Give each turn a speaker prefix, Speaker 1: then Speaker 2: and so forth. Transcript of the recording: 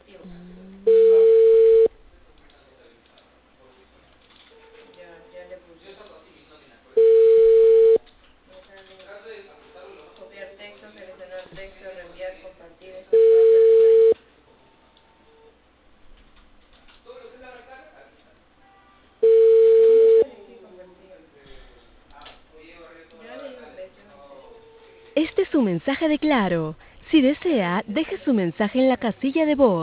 Speaker 1: Ya le puse. Me sale copiar texto, seleccionar texto, reenviar, compartir. Esto puedo hacer desde ahí. No me sale aquí compartir. Ya le di un beso, dice.
Speaker 2: Este es su mensaje de Claro. Si desea, deje su mensaje en la casilla de voz.